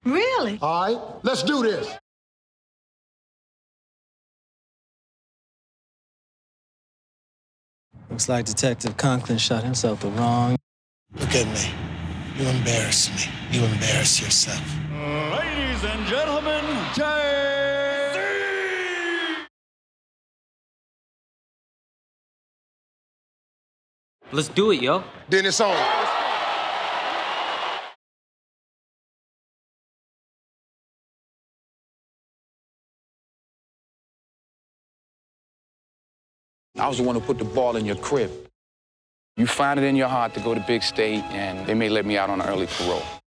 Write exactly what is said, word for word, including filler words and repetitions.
Really? All right, let's do this. Looks like Detective Conklin shot himself the wrong. Look at me. You embarrass me. You embarrass yourself. Ladies and gentlemen, J C! Let's do it, yo. Then it's on. I was the one who put the ball in your crib. You find it in your heart to go to big state, and they may let me out on an early parole.